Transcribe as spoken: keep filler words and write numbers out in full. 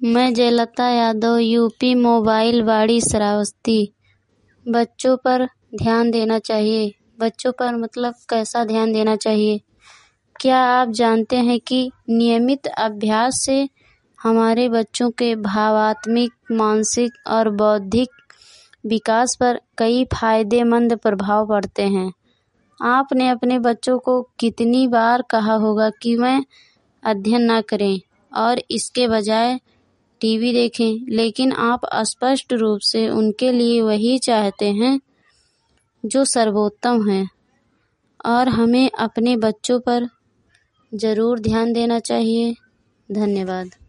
मैं जयलता Yadav, UP mobile वाड़ी श्रावस्ती। बच्चों पर ध्यान देना चाहिए। बच्चों पर मतलब कैसा ध्यान देना चाहिए? क्या आप जानते हैं कि नियमित अभ्यास से हमारे बच्चों के भावात्मक, मानसिक और बौद्धिक विकास पर कई फायदेमंद प्रभाव पड़ते हैं। आपने अपने बच्चों को कितनी बार कहा होगा कि वह अध्ययन ना करें और इसके बजाय टीवी देखें, लेकिन आप स्पष्ट रूप से उनके लिए वही चाहते हैं जो सर्वोत्तम है। और हमें अपने बच्चों पर ज़रूर ध्यान देना चाहिए। धन्यवाद।